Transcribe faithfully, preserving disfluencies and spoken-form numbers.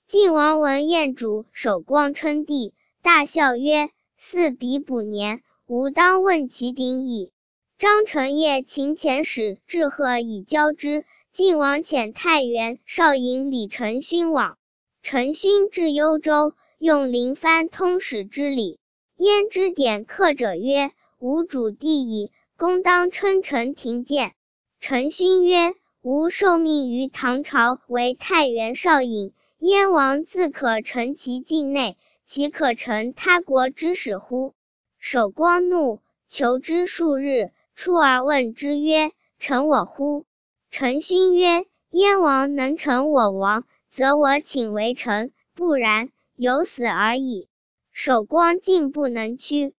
晋王闻燕主守光称帝，大笑曰：似彼补年，吾当问其鼎矣。张承业请遣使致贺以交之，晋王遣太原少尹李承勋往。承勋至幽州，用临藩通史之礼。燕之典客者曰：吾主帝矣，公当称臣廷谏。承勋曰：吾受命于唐朝为太原少尹，燕王自可乘其境内，岂可乘他国之使乎？守光怒，求之数日，出而问之曰：乘我乎？承勋曰：燕王能乘我王，则我请为臣，不然，有死而已。守光进不能屈。